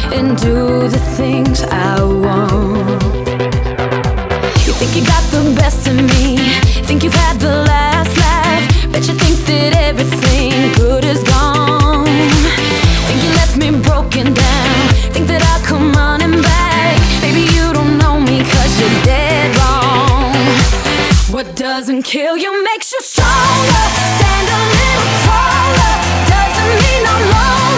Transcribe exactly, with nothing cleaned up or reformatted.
and do the things I want. You think you got the best of me, think you've had the last laugh, bet you think that everything good is gone. Think you left me broken down, think that I'll come running back. Baby, you don't know me cause you're dead wrong. What doesn't kill you makes you stronger. Stand a little taller, doesn't mean I'm lost.